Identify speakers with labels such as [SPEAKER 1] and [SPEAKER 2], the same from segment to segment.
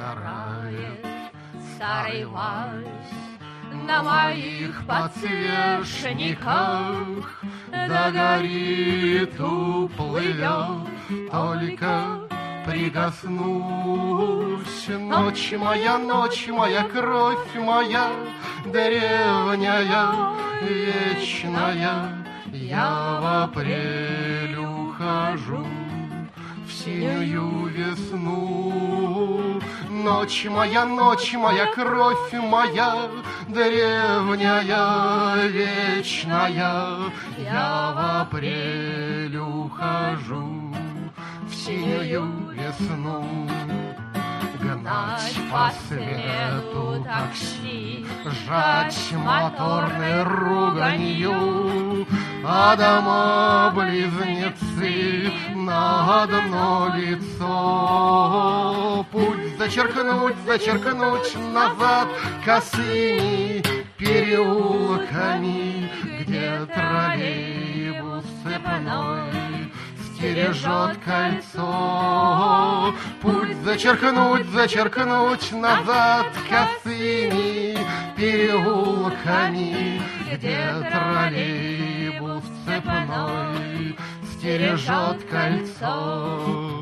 [SPEAKER 1] играет старый вальс на моих подсвечниках, да горит, уплывет, только прикоснусь. Ночь моя, кровь моя, древняя, вечная, я в апрель ухожу в синюю весну. Ночь моя, кровь моя, древняя, вечная, я в апрель ухожу в синюю весну. Гнать по свету такси, жать моторной руганью, а дома-близнецы на одно лицо. Путь зачеркнуть назад косыми переулками, где троллейбус цепной стережет кольцо. Путь зачеркнуть назад косыми переулками, где троллейбус цепной стережет кольцо.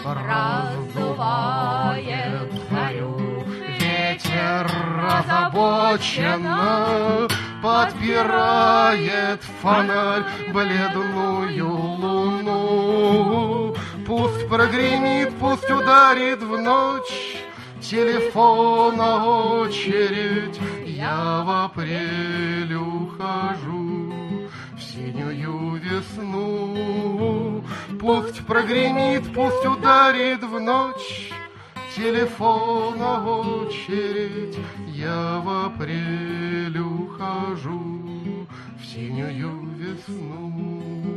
[SPEAKER 1] Раздувает зарю ветер озабоченно, подпирает фонарь бледную луну. Пусть прогремит, пусть ударит в ночь телефона очередь, я в апреле ухожу в синюю весну. Пусть прогремит, пусть ударит в ночь телефона очередь, я в апреле ухожу в синюю весну.